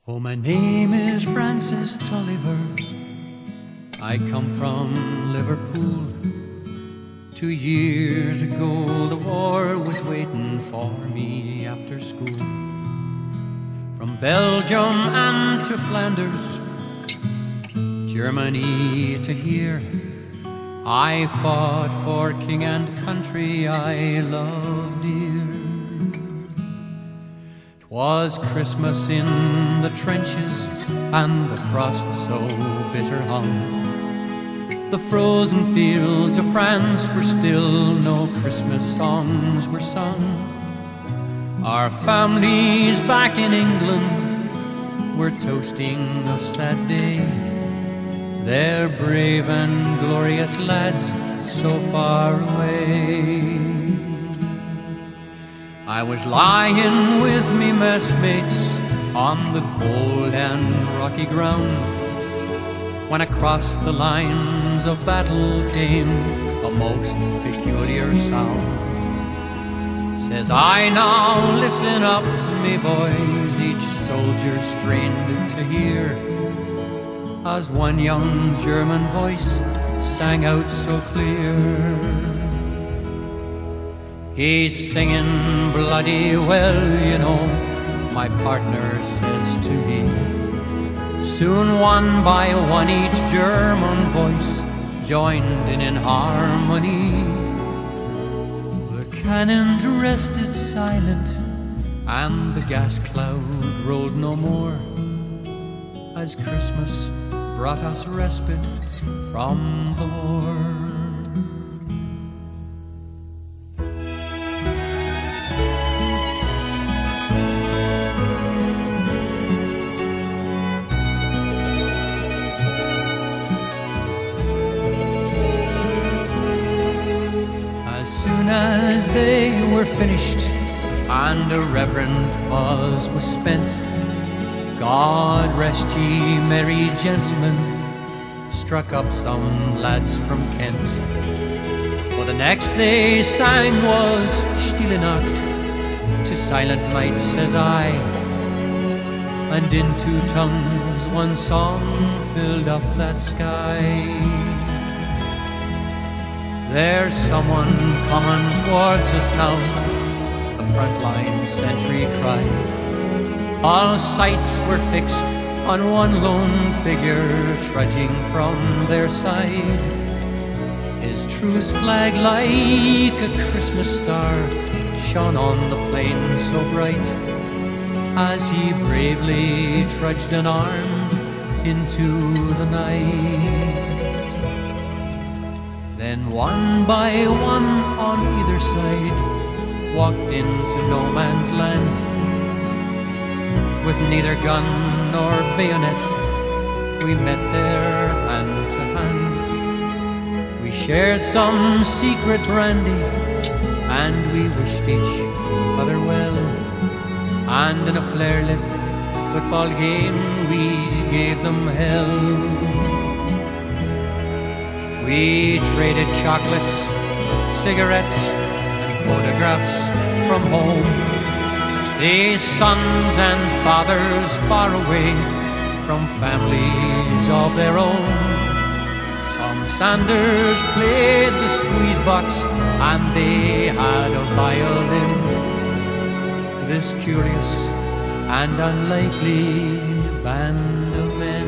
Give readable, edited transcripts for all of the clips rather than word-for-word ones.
Oh, my name is Francis Tulliver. I come from Liverpool. 2 years ago the war was waiting for me after school. From Belgium and to Flanders, Germany to here, I fought for king and country I love dear. 'Twas Christmas in the trenches and the frost so bitter hung. The frozen fields of France were still, no Christmas songs were sung. Our families back in England were toasting us that day. They're brave and glorious lads so far away. I was lying with me messmates on the cold and rocky ground when across the lines of battle came a most peculiar sound. Says I, now listen up, me boys, each soldier strained to hear, as one young German voice sang out so clear. He's singing bloody well, you know, my partner says to me. Soon one by one each German voice joined in harmony. The cannons rested silent and the gas cloud rolled no more, as Christmas brought us respite from the war. As soon as they were finished and a reverent pause was spent, God rest ye merry gentlemen, struck up some lads from Kent. For the next they sang was Stille Nacht, to silent night, says I, and in 2 tongues one song filled up that sky. There's someone coming towards us now, the frontline sentry cried. All sights were fixed on one lone figure trudging from their side. His truce flag like a Christmas star shone on the plain so bright, as he bravely trudged unarmed into the night. Then one by one on either side walked into no man's land, with neither gun nor bayonet we met there hand to hand. We shared some secret brandy and we wished each other well, and in a flare-lit football game we gave them hell. We traded chocolates, cigarettes, and photographs from home. These sons and fathers far away from families of their own. Tom Sanders played the squeeze box and they had a violin. This curious and unlikely band of men.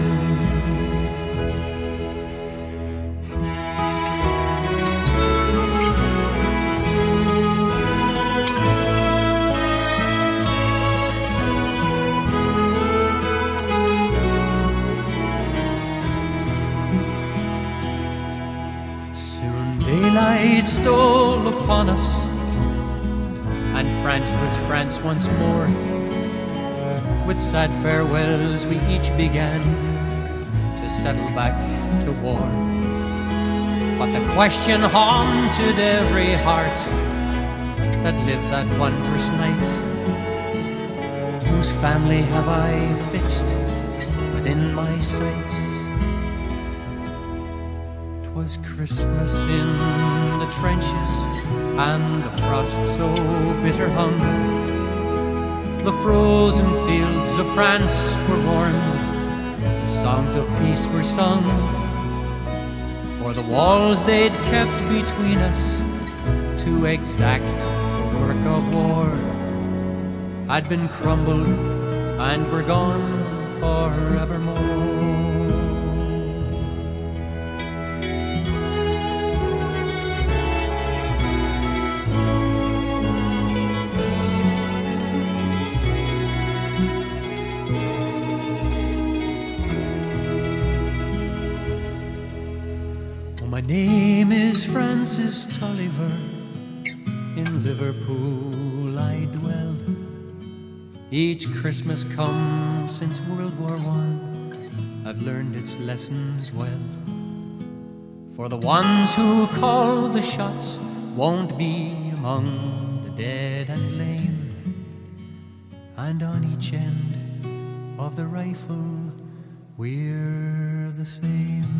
Daylight stole upon us, and France was France once more. With sad farewells we each began to settle back to war. But the question haunted every heart that lived that wondrous night: whose family have I fixed within my sights? 'Twas Christmas in the trenches and the frost so bitter hung. The frozen fields of France were warmed, the songs of peace were sung, for the walls they'd kept between us to exact the work of war had been crumbled and were gone forevermore. My name is Francis Tolliver, in Liverpool I dwell. Each Christmas come since World War I, I've learned its lessons well. For the ones who call the shots won't be among the dead and lame, and on each end of the rifle we're the same.